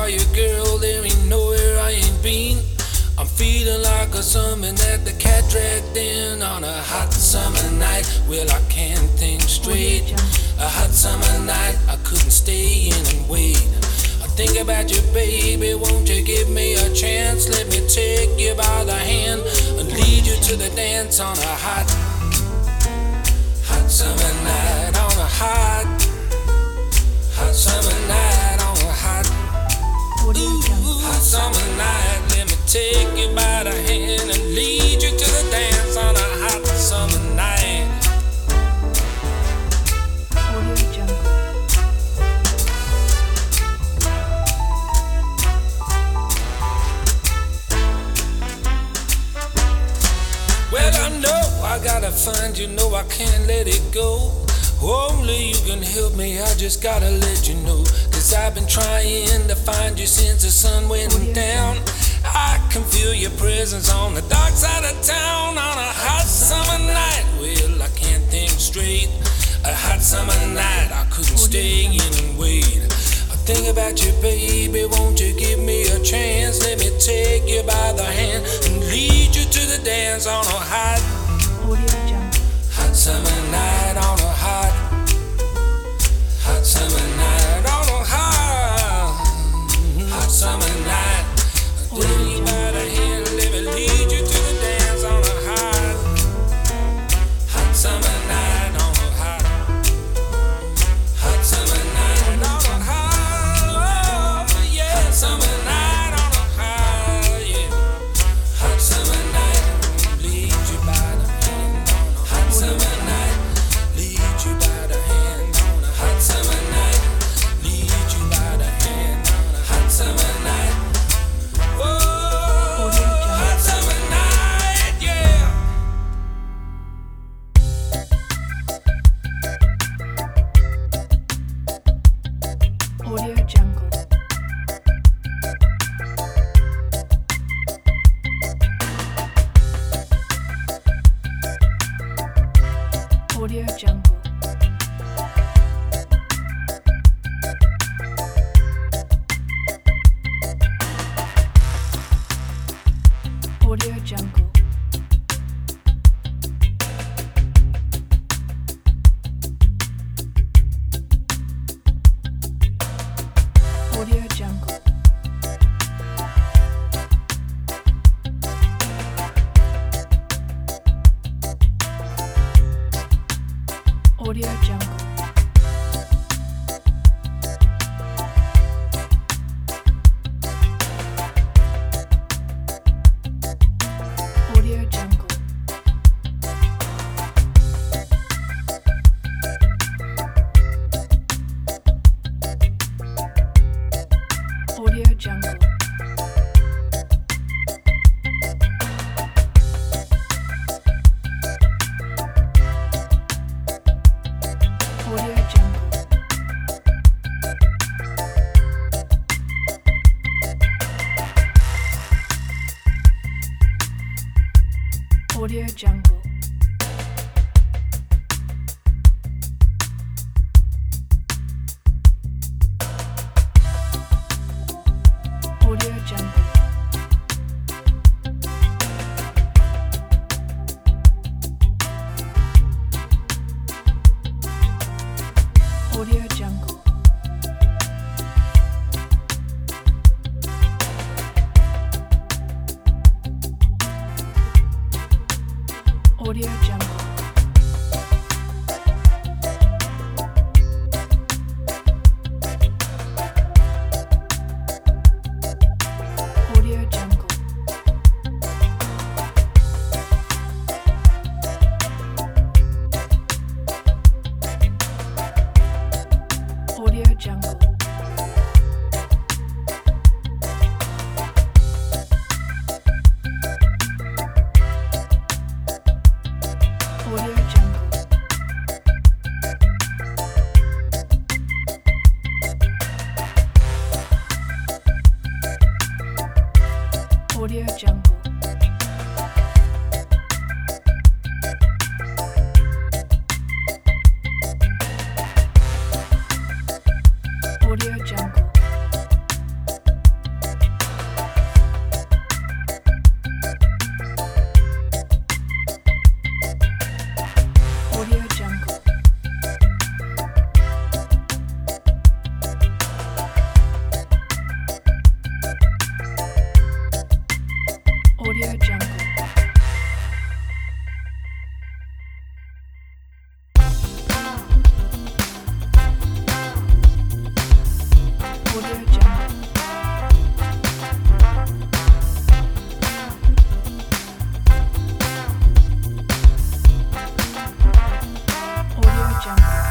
are you, girl? There ain't nowhere I ain't been. I'm feeling like a salmon that the cat dragged in on a hot summer night. Well, I can't think straight. A hot summer night, I couldn't stay in and wait. I think about you, baby. Won't you give me a chance? Let me take you by the hand and lead you to the dance on a hot summer night. On a hot summer night. On a hot summer night. Let me take you by the hand and lead you to the dance on a hot summer night. Well, I know I gotta find you, know I can't let it go. Only you can help me, I just gotta let you know. Cause I've been trying to find you since the sun went down. I can feel your presence on the dark side of town on a hot summer night. Well, I can't think straight. A hot summer night, I couldn't stay in and wait. I think about you, baby, won't you give me a chance? Let me take you by the hand and lead you to the dance on a hot summer night. On a hot summer night. On a hot summer night. Take you by the hand, let me lead you to the dance on a hot summer night. On a hot summer night. On a hot, yeah, summer night. On a hot summer night. Lead you by the hand on a hot summer night. Lead you by the hand on a hot summer night. Lead you by the hand on a hot summer night. Whoa, hot summer night, yeah. Audio Jungle. Audio Jungle. Audio Jungle. Audio Jungle. Audio Jungle. Audio Jungle. Audio Jungle. Audio Jungle. Audio Jungle. Audio Jungle. Audio Jungle. Audio Jungle. Audio Jungle. Audio Jungle. Audio Jungle. Audio Jungle. Audio Jungle. Audio Jungle. Audio Jungle. Audio Jungle.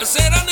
I said I